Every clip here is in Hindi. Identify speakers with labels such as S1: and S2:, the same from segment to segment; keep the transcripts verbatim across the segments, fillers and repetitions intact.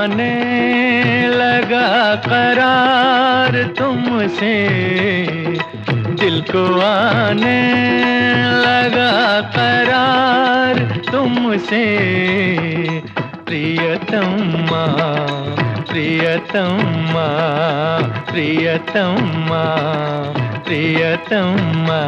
S1: आने लगा करार तुमसे, दिल को आने लगा करार तुमसे। प्रियतमा प्रियतमा प्रियतमा प्रियतमा।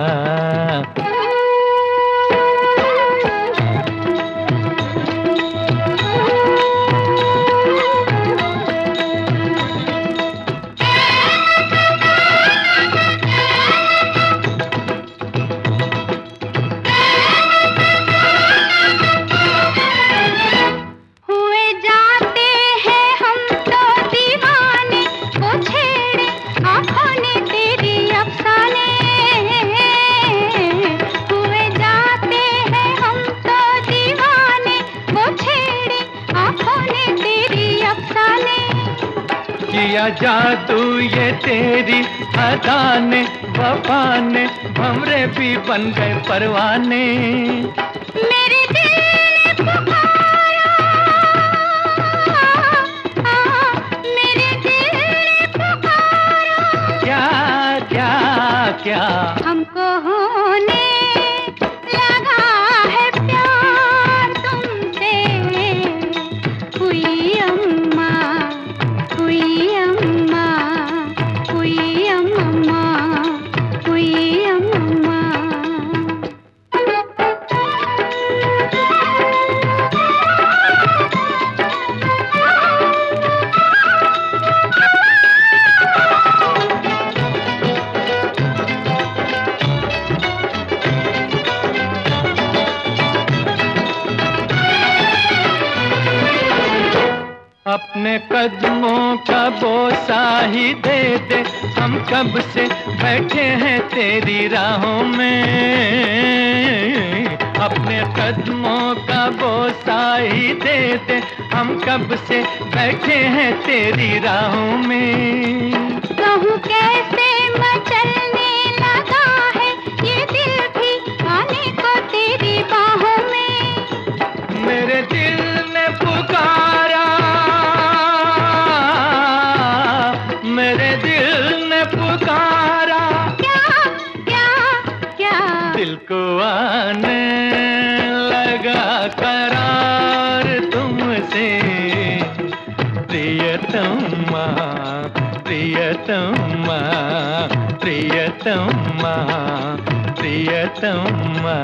S1: किया जादू ये तेरी अदा ने, वफा ने, भंवरे भी बन गए परवाने।
S2: मेरे दिल ने पुकारा, मेरे दिल ने पुकारा।
S1: क्या क्या क्या
S2: हमको होने लगा है प्यार तुमसे। हुई अम्मा, हुई अम्मा, हुई अम्मा, हुई अम्मा।
S1: अपने कदमों का बोसा ही दे दे, हम कब से बैठे हैं तेरी राहों में। अपने कदमों का बोसा ही दे दे, हम कब से बैठे हैं तेरी राहों में।
S2: कहूँ कैसे मचलने लगा है ये दिल भी आने को तेरी बाहों में।
S1: मेरे दिल ने पुकारा, मेरे दिल ने पुकारा।
S2: क्या क्या क्या
S1: दिल को आने लगा करार तुमसे। प्रियतमा प्रियतमा प्रियतमा प्रियतमा।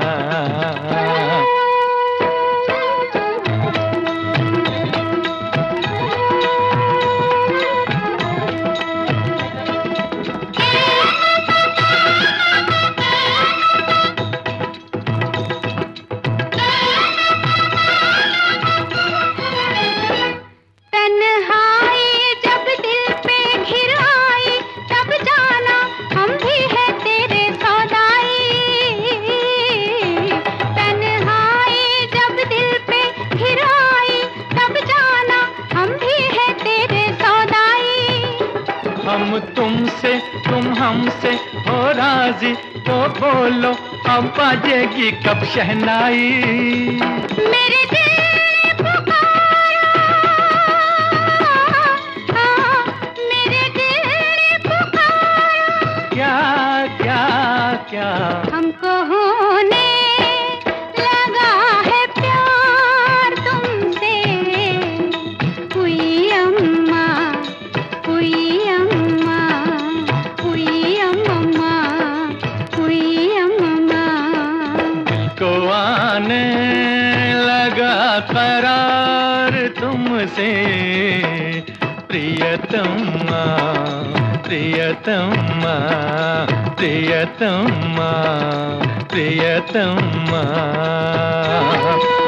S1: हम तुमसे तुम हमसे हो राजी, तो बोलो अब बाजेगी कब शहनाई।
S2: मेरे दिल ने पुकारा, मेरे दिल ने पुकारा।
S1: क्या क्या क्या
S2: हमको होने लगा है प्यार तुमसे। हुई अम्मा, हुई अम्मा, हुई अम्मा, हुई अम्मा।
S1: को आने लगा करार तुमसे। प्रियतमा प्रियतमा प्रियतमा प्रियतमा।